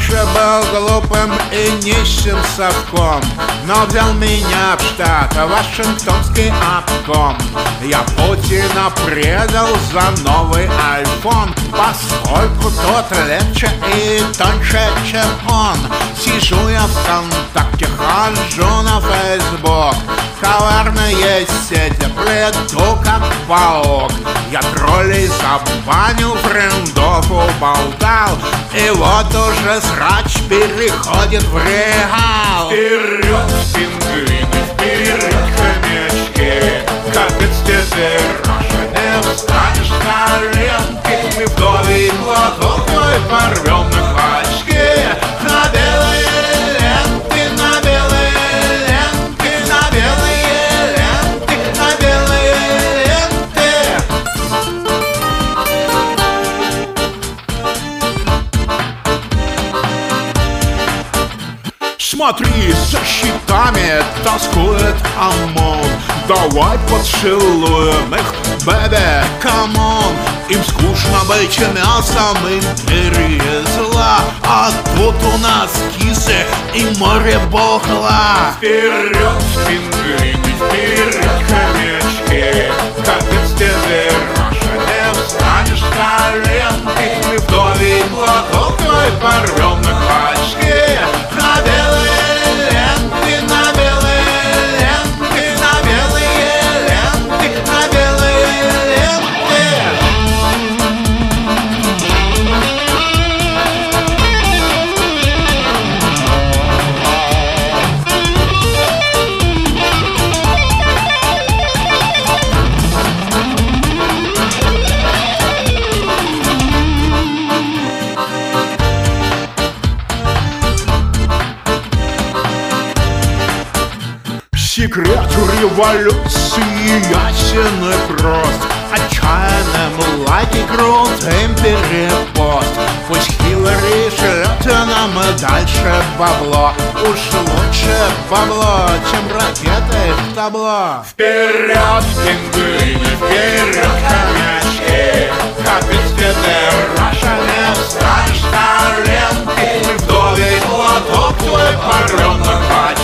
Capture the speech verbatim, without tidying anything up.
раньше был глупым и нищим совком, но взял меня в штат Вашингтонский обком. Я Путина предал за новый айфон, поскольку тот легче и тоньше, чем он. Сижу я ВКонтакте, хожу на Фейсбук, коварные сети плету, как паук. Я троллей забанил, френдов уболтал, и вот уже срач переходит в реал. Вперед, пингвины, вперед, хомячки, капец теперь, Раша, не встанешь с коленки. Мы вдовий платок твой порвем на клочки, на белые ленты, на белые ленты, на белые ленты, на белые ленты. Смотри, за щитами тоскует ОМОН. Давай поцелуем их, бэби, камон. Им скучно быть мясом империи зла, а тут у нас кисы и море бухла. Вперед, пингвины, вперед, хомячки, капец тебе, Раша, не встанешь с коленки. Мы вдовий платок твой порвем на клочки, на белые ленты, на белые ленты, на белые ленты, на белые ленты. Секрет революции ясен и прост. Отчаянным лайки крутым перепост. Пусть Хиллари шлет нам дальше бабло. Уж лучше бабло, чем ракеты в табло. Вперед, пингвины, вперед, хомячки, капец тебе, Раша, не встанешь с коленки. Мы вдовий платок твой порвем на клочки.